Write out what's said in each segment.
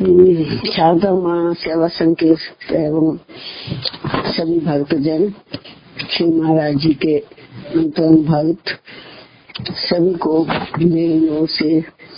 शारदा माँ सेवा संघ के एवं सभी भक्तजन, श्री महाराज जी के अंतरंग भक्त सभी को मेरी ओर से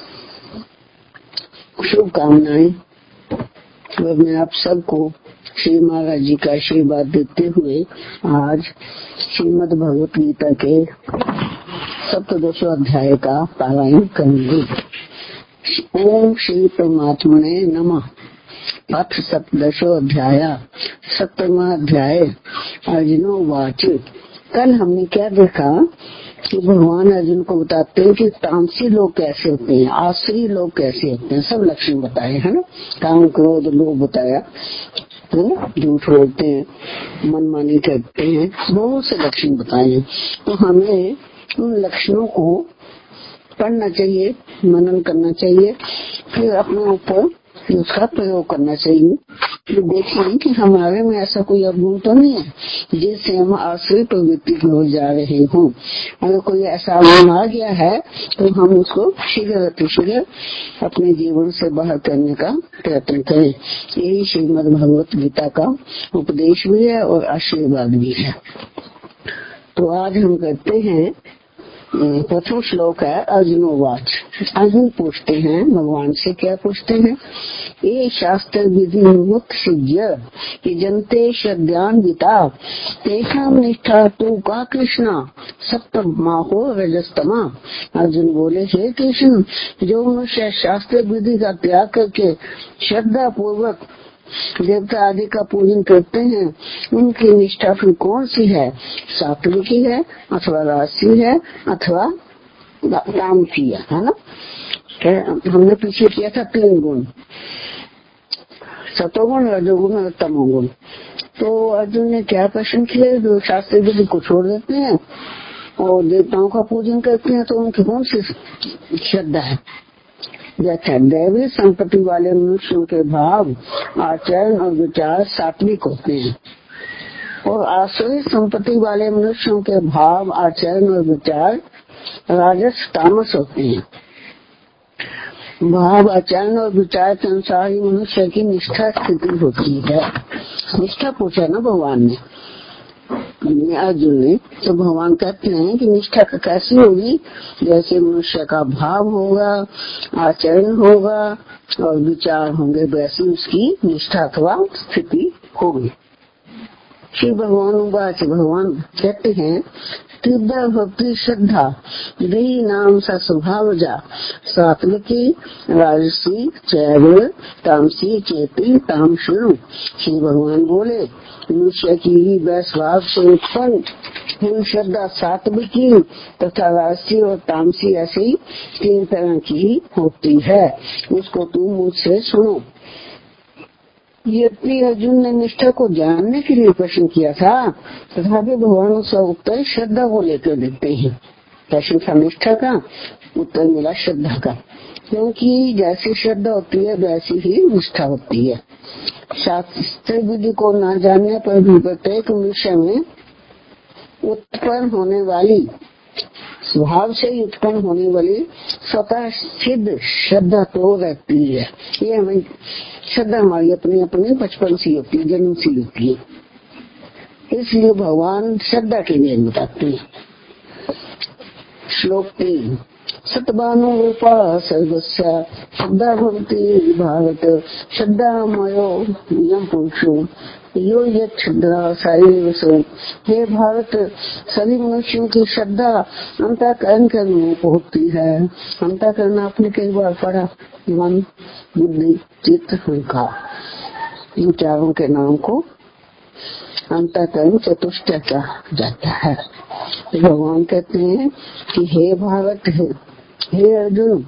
शुभकामनाएं। तो मैं आप सबको श्री महाराज जी का आशीर्वाद देते हुए आज श्रीमद् भगवत गीता के 17 अध्याय का पारायण करूंगी। ओम श्री परमात्मने नमः। अथ 17 अध्याय 17वां अध्याय। अर्जुनो वाच। कल हमने क्या देखा कि भगवान अर्जुन को बताते हैं कि तामसी लोग कैसे होते हैं, आसुरी लोग कैसे होते हैं। सब लक्षण बताए है ना। काम क्रोध लोग बताया है ना, झूठ बोलते हैं, मनमानी करते हैं, बहुत से लक्षण बताए हैं। तो हमें उन लक्षणों को पढ़ना चाहिए, मनन करना चाहिए, फिर अपने ऊपर उसका प्रयोग करना चाहिए। तो देखें कि हमारे में ऐसा कोई अवगुण तो नहीं है जिससे हम आसुरी प्रवृत्ति की ओर जा रहे हों। अगर कोई ऐसा अवगुण आ गया है तो हम उसको शीघ्र अतिशीघ्र अपने जीवन से बाहर करने का प्रयत्न करें। यही श्रीमद् भगवत गीता का उपदेश भी है और आशीर्वाद भी है। तो आज हम करते हैं प्रथम श्लोक है अर्जुनोवाच। अर्जुन पूछते हैं भगवान से, क्या पूछते हैं? ये शास्त्र विधि मुक्त सिद्ध कि जनते श्रद्धान गीता तेषाम निष्ठा तू का कृष्णा सप्तम माहो रजस्तमा। अर्जुन बोले, हे कृष्ण, जो मनुष्य शास्त्र विधि का त्याग करके श्रद्धा पूर्वक देवता आदि का पूजन करते हैं, उनकी निष्ठा फिर कौन सी है? सात्विकी है अथवा राजसी है अथवा तामसी है ना। हमने पीछे किया था 3 गुण, सतोगुण, रजोगुण और तमोगुण। तो अर्जुन ने क्या प्रश्न किया? जो शास्त्र विधि को छोड़ देते हैं और देवताओं का पूजन करते हैं तो उनकी कौन सी श्रद्धा है? जैसे दैवी संपत्ति वाले मनुष्यों के भाव, आचरण और विचार सात्विक होते हैं और आसुरी संपत्ति वाले मनुष्यों के भाव, आचरण और विचार राजस तामस होते हैं। भाव, आचरण और विचार के अनुसार ही मनुष्य की निष्ठा स्थिति होती है। निष्ठा पूछा ना भगवान ने, अर्जुन ने। तो भगवान कहते हैं कि निष्ठा का कैसी होगी? जैसे मनुष्य का भाव होगा, आचरण होगा और विचार होंगे, वैसी उसकी निष्ठा अथवा स्थिति होगी। श्री भगवान कहते हैं, तीव्र भक्ति श्रद्धा दही नाम सा स्वभाव जा सात्विकी राजसी चैव तामसी चेती ताम शुरू। श्री भगवान बोले, मनुष्य की ही वैस्वाव से उत्पन्न हुई श्रद्धा सात्विकी तथा राजसी और तामसी ऐसी 3 तरह की होती है। उसको तुम मुझसे सुनो। यद्यपि अर्जुन ने निष्ठा को जानने के लिए प्रश्न किया था, तथापि भगवान उसका उत्तर श्रद्धा को लेकर देते हैं। प्रश्न था निष्ठा का, उत्तर मिला श्रद्धा का। क्योंकि जैसी श्रद्धा होती है वैसी ही निष्ठा होती है। शास्त्र विधि को न जानने पर भी प्रत्येक मनुष्य में उत्पन्न होने वाली, स्वभाव से ही उत्पन्न होने वाली स्वतः सिद्ध श्रद्धा तो रहती है। ये हमें श्रद्धा हमारी अपनी अपनी बचपन सी होती है, जन्म सी होती है। इसलिए भगवान श्रद्धा के लिए बताते हैं। श्लोक 3 सतबानुरूपा सर्वस्य श्रद्धा भवति भारत श्रद्धा मयो यम पुरुषो यो यत् श्रद्धा साइव सो। हे भारत, सभी मनुष्यों की श्रद्धा अंतःकरण के अनुरूप होती है। अंतःकरण आपने कई बार पढ़ा, मन, बुद्धि, चित्त, अहंकार, इन चारों के नाम को अंतःकरण चतुष्टय कहा जाता है। भगवान कहते हैं कि हे भारत, हे अर्जुन,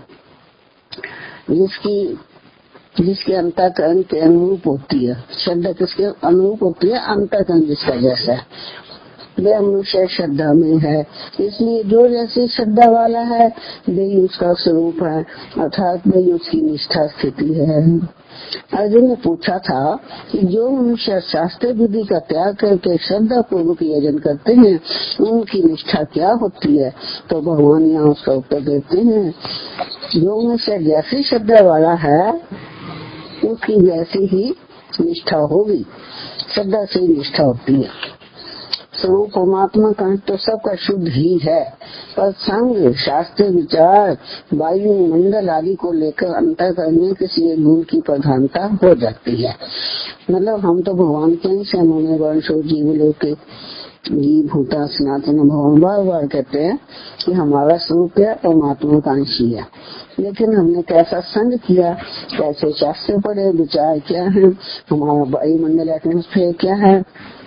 जिसके अंतःकरण के अनुरूप होती है श्रद्धा, किसके अनुरूप होती है? अंतःकरण जिसका जैसा है वह मनुष्य श्रद्धा में है। इसलिए जो जैसी श्रद्धा वाला है वही उसका स्वरूप है, अर्थात वही उसकी निष्ठा स्थिति है। अर्जुन ने पूछा था कि जो मनुष्य शास्त्र विधि का त्याग करके श्रद्धा पूर्वक यजन करते हैं उनकी निष्ठा क्या होती है? तो भगवान यहाँ उसका उत्तर देते हैं, जो मनुष्य जैसी श्रद्धा वाला है उसकी वैसी ही निष्ठा होगी। श्रद्धा से निष्ठा होती है। स्वरूप परमात्मा का तो सबका शुद्ध ही है, पर संग, शास्त्र, विचार, वायु मंडल आदि को लेकर अंतःकरण में किसी एक गुण की प्रधानता हो जाती है। मतलब हम तो भगवान के अंश हैं, उन्होंने वर्षों जीव लोग के जीव भूता सनातन भगवान बार बार कहते हैं कि हमारा स्वरूप क्या परमात्मा का अंश ही है। लेकिन हमने कैसा संग किया, कैसे शास्त्र पढ़े, विचार क्या है, हमारा वायुमंडल एटमॉस्फेयर क्या है,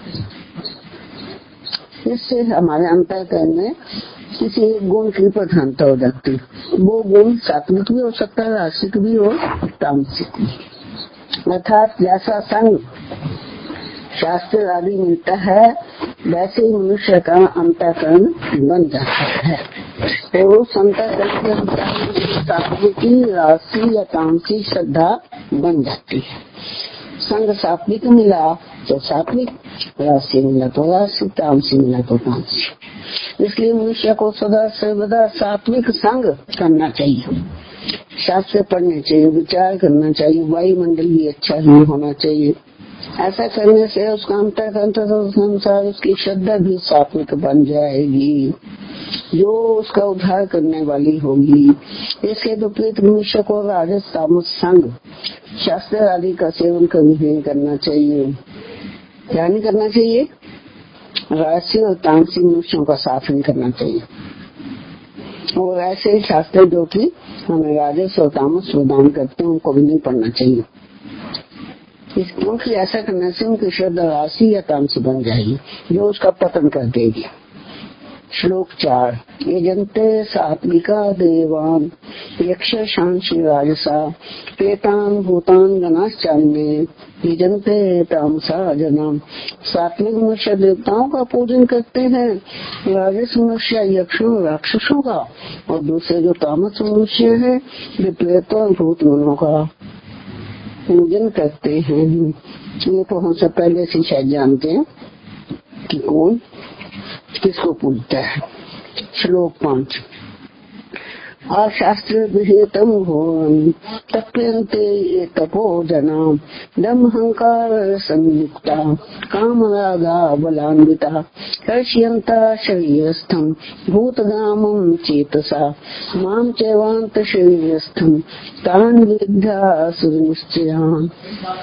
इससे हमारे अंतःकरण में किसी एक गुण की प्रधानता हो जाती है। वो गुण सात्विक भी हो सकता है, रासिक भी हो, तामसिक भी। अर्थात जैसा संग शास्त्र आदि मिलता है वैसे ही मनुष्य का अंतःकरण बन जाता है। तो उस अंतःकरण के अनुसार सात्विकी, राशि या तामसिक श्रद्धा बन जाती है। संग सात्विक मिला तो सात्विक, राशि मिला तो राशि, तामसी मिला तो तामसी। इसलिए मनुष्य को सदा सर्वदा सात्विक संग करना चाहिए, शास्त्र पढ़ने चाहिए, विचार करना चाहिए, वायुमंडल भी अच्छा ही होना चाहिए। ऐसा करने से उसका अंतःकरण अनुसार उसकी श्रद्धा भी सात्विक बन जाएगी, जो उसका उद्धार करने वाली होगी। इसके विपरीत मनुष्य को राजस तामस संग, शास्त्र आदि का सेवन कभी नहीं करना चाहिए। क्या नहीं करना चाहिए? राजसी और तामसी मनुष्यों का साथ नहीं करना चाहिए। और ऐसे शास्त्र जो कि हमें राजस और तामस प्रदान करते हैं उनको भी नहीं पढ़ना चाहिए, क्योंकि ऐसा करने से उनकी श्रद्धा राशि या तामसी बन जाएगी, जो उसका पतन कर देगी। श्लोक 4। यजन्ते सात्विका देवान यक्ष शांति राजसा प्रेतान भूतान गणाश्चान्ये यजन्ते तामसा जना। सात्विक मनुष्य देवताओं का पूजन करते हैं, राजस मनुष्य यक्षों राक्षसों का, और दूसरे जो तामस मनुष्य हैं वे प्रेतों और भूत गणों का पूजन करते हैं। ये तो हम सब पहले से शायद जानते हैं कि कौन किसको पूजता है। श्लोक 5। अशास्त्र विहितम घोरम तप्यन्ते ये तपो जना दम अहंकार संयुक्ता कामरागा बलान्विता हर्ष्यन्ता शरीरस्थम भूतगामं चेतसा मां चैवान्त शरीरस्थम तान् विद्या सुनिश्चयान्।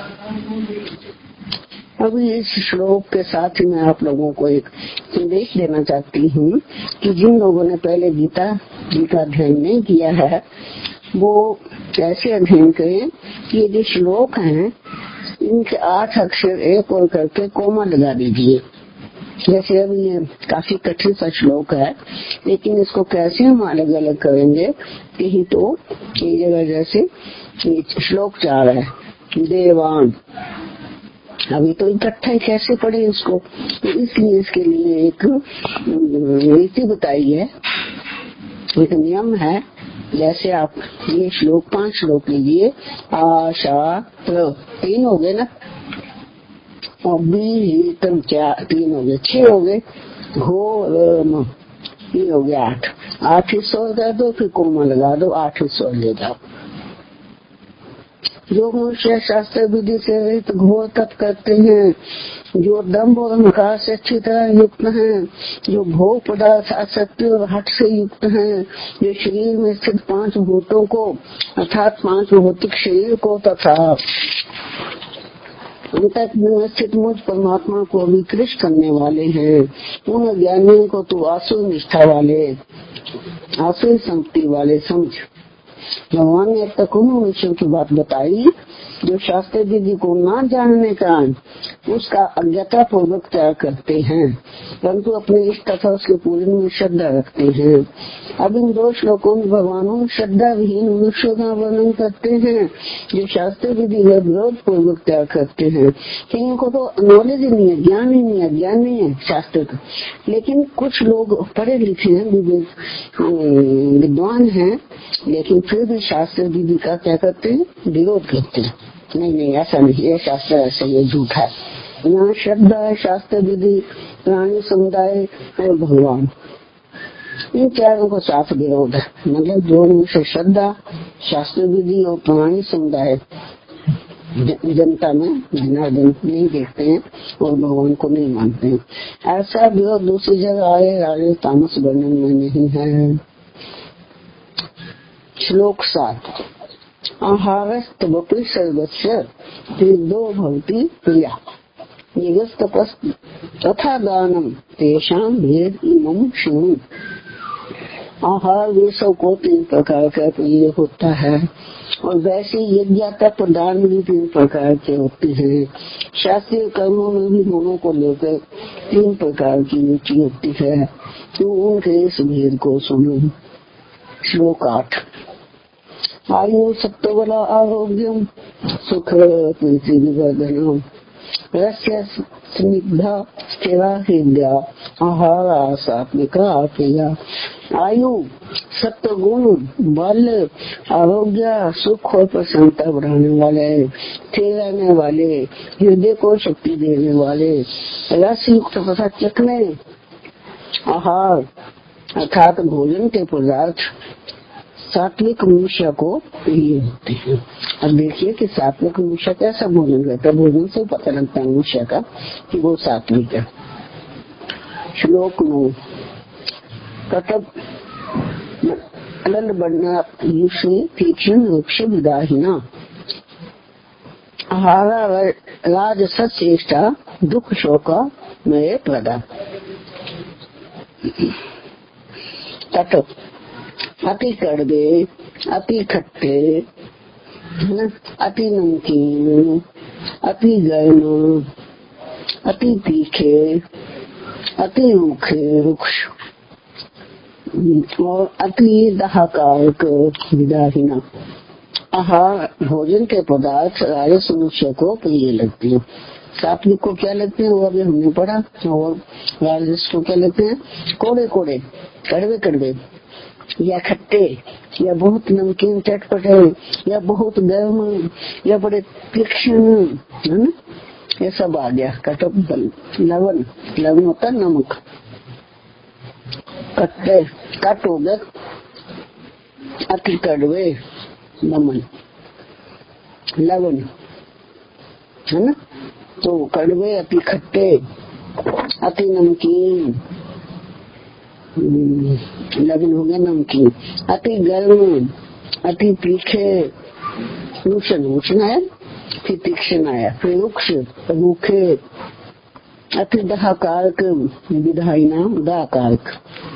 अभी इस श्लोक के साथ ही मैं आप लोगों को एक संदेश देना चाहती हूँ कि जिन लोगों ने पहले गीता जी का अध्ययन नहीं किया है वो कैसे अध्ययन करें कि ये जो श्लोक हैं इनके 8 अक्षर एक और करके कोमा लगा दीजिए। जैसे अभी ये काफी कठिन सा श्लोक है, लेकिन इसको कैसे हम अलग अलग करेंगे, यही तो कई जगह जैसे श्लोक 4 है देवान, अभी तो इकट्ठा ही कैसे पढ़े इसको, तो इसलिए इसके लिए एक रीति बताई है, एक नियम है। जैसे आप ये श्लोक 5 श्लोक लीजिए, आशा 3 हो गए ना, और बीतम 3 हो गए, 6 हो गए, घोरम ये हो गया 8 हिस्सों कर दो, फिर कोमा लगा दो, 8 हिस्सों ले जाओ। जो मनुष्य शास्त्र विधि से रहित घोर तप करते हैं, जो दम्भ और अहंकार से अच्छी तरह युक्त हैं, जो भोग पदार्थ आसक्ति और हठ से युक्त हैं, जो शरीर में स्थित 5 भूतों को अर्थात 5 भौतिक शरीर को तथा अंतःकरण में स्थित मुझ परमात्मा को विकृष्ट करने वाले हैं, उन ज्ञानियों को तो आसुर निष्ठा वाले, आसुर संपत्ति वाले समझ। भगवान ने अब तक उन मनुष्यों की बात बताई जो शास्त्र विधि को न जानने का उसका अज्ञता पूर्वक त्याग करते हैं, परंतु अपने इष्ट तथा उसके पूजन में श्रद्धा रखते हैं। अब इन 2 श्लोकों में भगवान श्रद्धा विहीन मनुष्यों का वर्णन करते हैं जो शास्त्र विधि का विरोध पूर्वक त्याग करते हैं, कि इनको तो नॉलेज ही नहीं है, ज्ञान ही नहीं है, ज्ञान नहीं है शास्त्र का। लेकिन कुछ लोग पढ़े लिखे हैं, विद्वान हैं, लेकिन फिर भी शास्त्र विधि का क्या करते हैं, विरोध करते हैं। नहीं ऐसा नहीं है, शास्त्र ऐसा ये झूठ है। यहाँ श्रद्धा है, शास्त्र विधि, प्राणी समुदाय और भगवान, इन चारों का साथ विरोध है। मतलब जो मनुष्य श्रद्धा, शास्त्र विधि और प्राणी समुदाय जनता में जनार्दन नहीं देखते हैं और भगवान को नहीं मानते हैं। ऐसा भी और दूसरी जगह आए राजे तामस वर्णन में नहीं है। श्लोक 7 आहारस्तवपि सर्वस्य तीर्थो भवति प्रिया निगस्तपस् तथा दानम तेषां भेद इमं शृणु। आहार भी सबको 3 प्रकार का प्रिय होता है और वैसे यज्ञ का प्रदान भी 3 प्रकार के होते हैं। शास्त्रीय कर्मों में भी दोनों को लेकर 3 प्रकार की रुचि होती है। तो उनके इस भेद को सुनो। श्लोक 8 आयु सत्वबल आरोग्यम सुख प्रीति विवर्धनम रस्य स्निग्धा स्थिरा हृदया आहार सात्विका प्रिया। आयु सत्व गुण बल आरोग्य सुख और प्रसन्नता बढ़ाने वाले स्थिर रहने वाले हृदय को शक्ति देने वाले रस युक्त तथा चखने आहार अर्थात भोजन के पदार्थ सात्विक मनुष्य को प्रिय होते हैं। अब देखिए कि सात्विक मनुष्य कैसा भोजन करता है। भोजन से पता लगता है मनुष्य का कि वो सात्विक है। श्लोक 9 कटक अलल बढ़ना तीक्ष्ण वृक्ष विदाहिना आहारा राजस श्रेष्ठा दुख शोका मेरे प्रदा। कटक अति कड़वे अति खट्टे अति नमकीन अति गर्म अति तीखे अति रूखे वृक्ष और अति दाहकारक विदाहीना आहार भोजन के पदार्थ राजस मनुष्य को प्रिय लगते हैं। सात्विक को क्या लगते हैं वो अभी हमने पढ़ा। और राजस को क्या लगते हैं कोड़े कोड़े कड़वे कड़वे या खट्टे या बहुत नमकीन चटपटे या बहुत गर्म या बड़े तीक्ष्ण है ना। ये सब आ गया। कटक लवण लवण होता नमक। कट्टे कट हो गए अति कड़वे नमन लवण है ना। तो कड़वे अति खट्टे अति नमकीन लवण हो गया नमकीन अति गर्म अति तीखे रूक्षण आया फिर तीक्ष्ण आया फिर रुक्ष रूखे अति दाहकारक विधायिना दाहकारक।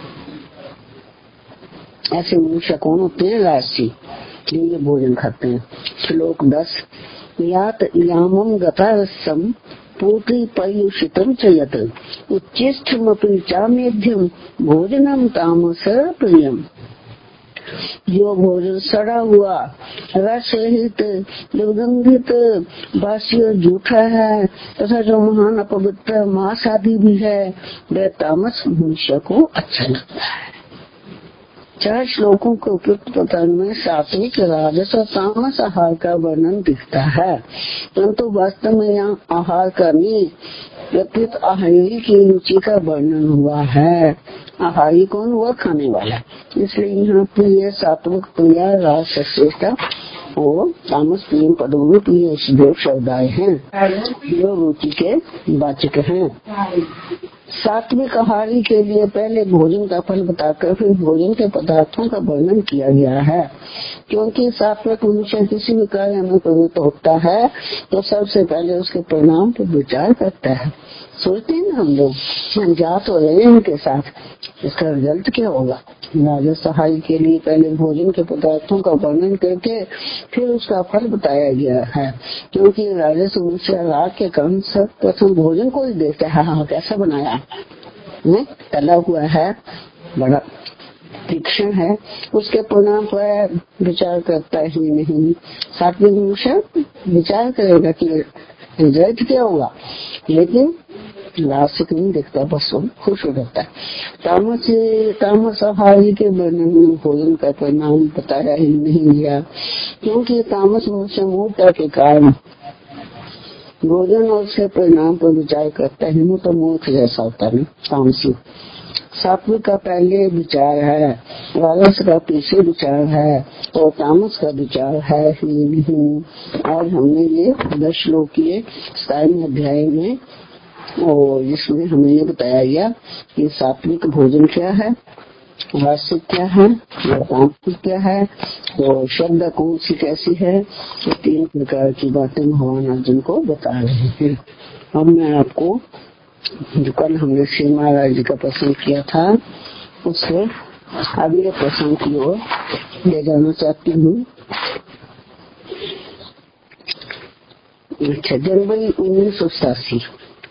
ऐसे मनुष्य कौन होते हैं राशि ये भोजन खाते हैं। श्लोक 10 यात यामम गतारसम पूर्ति पर्युषितम च यत उच्चिष्टमपि चामेध्यम भोजनम तामस प्रियम। जो भोजन सड़ा हुआ रस रहित दुर्गंधित बासी और जूठा है तथा जो महान अपवित्र मांस आदि भी है वह तामस मनुष्य को अच्छा लगता है। 4 श्लोकों के उपयुक्त प्रकरण में सात्विक राजस और तामस आहार का वर्णन दिखता है परंतु वास्तव में यहाँ आहार का नहीं प्रकृत आहारी की रुचि का वर्णन हुआ है। आहारी कौन हुआ खाने वाला। इसलिए यहाँ प्रिय सात्विक प्रिय राजस श्रेष्ठा और तामस प्रिय पदों प्रिय दो शब्द आए हैं जो रुचि के वाचक हैं। सात्विक आहारी के लिए पहले भोजन का फल बताकर फिर भोजन के पदार्थों का वर्णन किया गया है क्योंकि सात्विक मनुष्य किसी भी कार्य में प्रवृत्त होता है तो सबसे पहले उसके परिणाम पर विचार करता है। सोचते हैं हम लोग हम जा तो रहे हैं उनके साथ इसका रिजल्ट क्या होगा। राजस आहारी के लिए पहले भोजन के पदार्थों का वर्णन करके फिर उसका फल बताया गया है क्योंकि राजस मनुष्य राग के कारण सब प्रथम भोजन को ही देखता है। हाँ कैसा बनाया है तला हुआ है बड़ा तीक्ष्ण है उसके परिणाम पर विचार करता ही नहीं। सात्विक मनुष्य विचार करेगा कि रिजल्ट क्या होगा लेकिन लासिक नहीं देखता बस वो खुश हो जाता है। तामस आहारी के वर्णन में भोजन का परिणाम बताया ही नहीं गया क्योंकि तामस मनुष्य मूर्ता के कारण भोजन और उसके परिणाम पर विचार करता है। तो मूर्ख जैसा होता है तामसी सात्विक का पहले विचार है, राजस का पीछे विचार है और तामस का विचार है ही नहीं। आज हमने ये 10 श्लोक किए 27वें अध्याय में, और जिसमें हमें ये बताया गया कि सात्विक भोजन क्या है, राजसिक क्या है, तामसिक क्या है और श्रद्धा कौन सी कैसी है। ये 3 प्रकार की बातें भगवान अर्जुन को बता रहे हैं। अब मैं आपको जो कल हमने श्री महाराज जी का प्रसंग किया था उससे अगले प्रसंग की ओर ले जाना चाहती हूँ। अच्छा, जनवरी 1987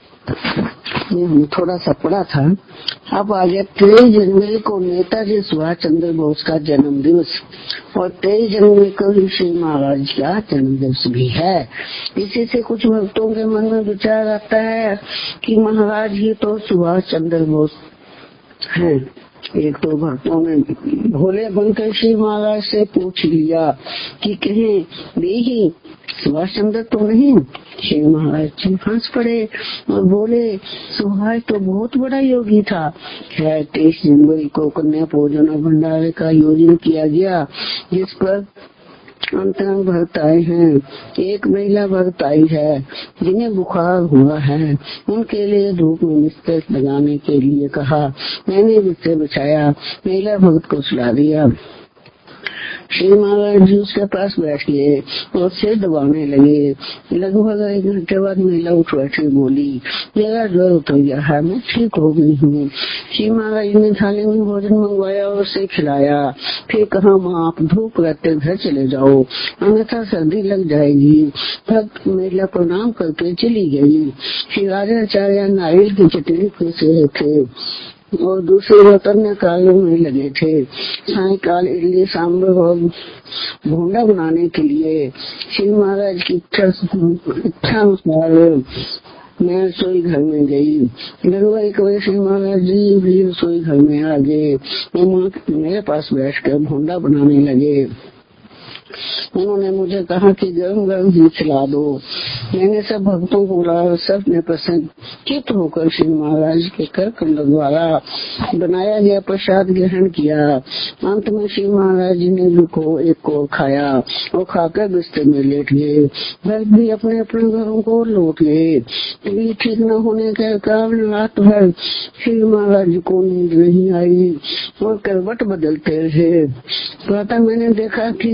में हमने थोड़ा सा पढ़ा था। अब आ गया 23 जनवरी को नेताजी सुभाष चंद्र बोस का जन्म दिवस, और 23 जनवरी को ही श्री महाराज का जन्म दिवस भी है। इसी से कुछ भक्तों के मन में विचार आता है कि महाराज ही तो सुभाष चंद्र बोस हैं। एक तो भक्तों ने भोले बनकर श्री महाराज से पूछ लिया कि कहें वे ही सुभाष चंद्र तो नहीं। श्री महाराज जी हंस पड़े और बोले सुभाष तो बहुत बड़ा योगी था। 23 जनवरी को कन्या पूजन और भंडारे का आयोजन किया गया, जिस पर अंतरंग भक्त आए हैं। एक महिला भक्त आई है जिन्हें बुखार हुआ है, उनके लिए धूप में बिस्तर लगाने के लिए कहा। मैंने बिस्तर बिछाया, महिला भक्त को सुला दिया। श्री महाराज जी उसके पास बैठ गए और सिर दबाने लगे। लगभग 1 घंटे बाद महिला उठ बैठी, बोली मेरा ज्वर उतर गया है, मैं ठीक हो गई हूँ। श्री महाराज ने थाली में भोजन मंगवाया और उसे खिलाया। फिर कहा माँ आप धूप रहते घर चले जाओ, अन्यथा सर्दी लग जाएगी। भक्त महिला प्रणाम करके चली गई। श्री राजाचार्य नारियल की चटनी पीस रहे थे और दूसरे बर्तन कार्यों में लगे थे। सायकाल इडली सांभर और भोंडा बनाने के लिए श्री महाराज की इच्छा अनुसार मैं रसोई घर में गई। लगभग 1 बजे श्री महाराज जी भी रसोई घर में आ गए। मेरे पास बैठकर भोंडा बनाने लगे। उन्होंने मुझे कहा कि गरम गरम ही खिला दो। मैंने सब भक्तों को बुलाया, सब ने प्रसन्नचित्त होकर श्री महाराज के कर कमल द्वारा बनाया गया प्रसाद ग्रहण किया। अंत में श्री महाराज जी ने भी एक को खाया और खाकर बिस्तर में लेट गए। भक्त भी अपने अपने घरों को लौट गए। तबीयत ठीक न होने के कारण रात भर श्री महाराज जी को नींद नहीं आई और करवट बदलते रहे। प्रातः मैंने देखा कि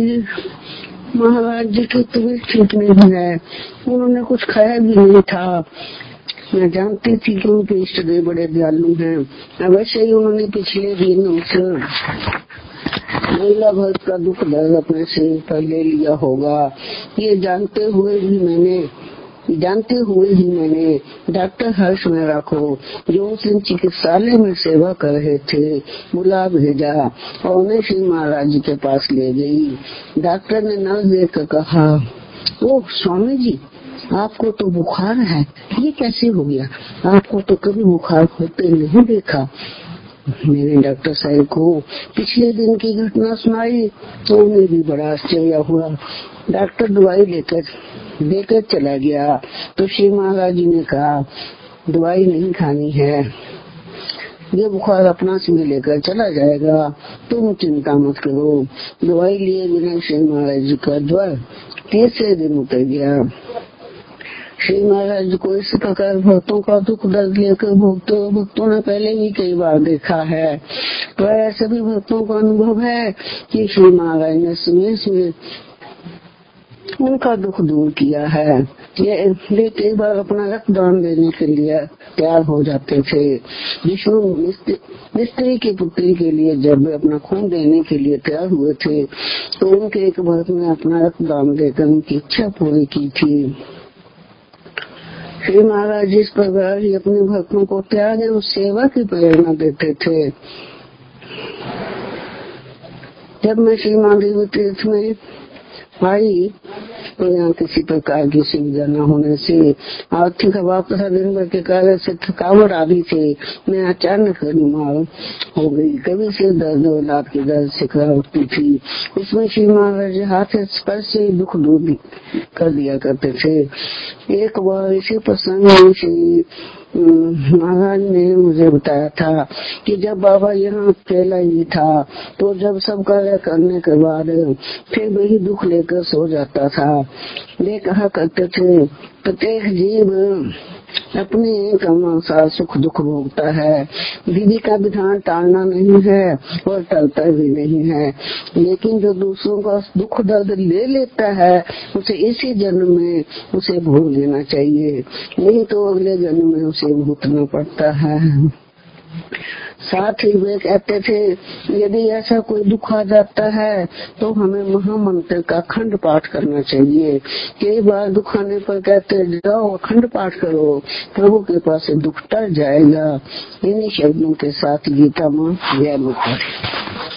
महाराज जी की तबीयत ठीक नहीं है, उन्होंने कुछ खाया भी नहीं था। मैं जानती थी कि उनके इष्ट देव बड़े दयालु हैं। अवश्य ही उन्होंने पिछले दिन उस महिला भक्त का दुख दर्द अपने सिर पर ले लिया होगा। ये जानते हुए ही मैंने डॉक्टर हर्ष मेहरा को, जो उस दिन चिकित्सालय में सेवा कर रहे थे, बुला भेजा और उन्हें श्री महाराज जी के पास ले गई। डॉक्टर ने नर्स देखकर कहा, ओह स्वामी जी आपको तो बुखार है, ये कैसे हो गया? आपको तो कभी बुखार होते नहीं देखा। मैंने डॉक्टर साहब को पिछले दिन की घटना सुनाई तो उन्हें भी बड़ा आश्चर्य हुआ। डॉक्टर दवाई लेकर चला गया तो श्री महाराज जी ने कहा दवाई नहीं खानी है, ये बुखार अपना से लेकर चला जाएगा, तुम चिंता मत करो। दवाई लिए बिना श्री महाराज जी का ज्वर 3 दिन उतर गया। श्री महाराज जी को इस प्रकार भक्तों का दुख दर्द लेकर भक्तों ने पहले भी कई बार देखा है, पर सभी भक्तों का अनुभव है कि श्री महाराज ने समय उनका दुख दूर किया है। ये कई बार अपना रक्तदान देने के लिए तैयार हो जाते थे। विष्णु मिस्त्री की पुत्री के लिए जब वे अपना खून देने के लिए तैयार हुए थे तो उनके एक भक्त ने अपना रक्तदान देकर उनकी इच्छा पूरी की थी। श्री महाराज जिस प्रकार ही अपने भक्तों को त्याग एवं सेवा की प्रेरणा देते थे। जब मैं श्री महादेव तीर्थ में आई तो यहाँ किसी प्रकार की सुविधा न होने से आर्थिक अभाव तथा दिन भर के कार्य से थकावट आदि से मैं अचानक बीमार हो गई। कभी सिर दर्द और लात के दर्द से उठती थी। इसमें श्री महाराज हाथ स्पर्श से दुख दूर कर दिया करते थे। एक बार इसी प्रसंग में श्री महाराज ने मुझे बताया था कि जब बाबा यहाँ अकेला ही था तो जब सब कार्य करने के बाद फिर वही दुख लेकर सो जाता था। वे कहा करते थे प्रत्येक जीव अपने अनुसार सुख दुख भोगता है। विधि का विधान टालना नहीं है और टलता भी नहीं है, लेकिन जो दूसरों का दुख दर्द ले लेता है उसे इसी जन्म में उसे भोग लेना चाहिए, नहीं तो अगले जन्म में उसे भुगतना पड़ता है। साथ ही वे कहते थे यदि ऐसा कोई दुख आ जाता है तो हमें महामंत्र का अखंड पाठ करना चाहिए। कई बार दुख आने पर कहते जाओ अखंड पाठ करो, प्रभु के पास से दुख टल जाएगा। इन्हीं शब्दों के साथ गीता माँ जय माता दी।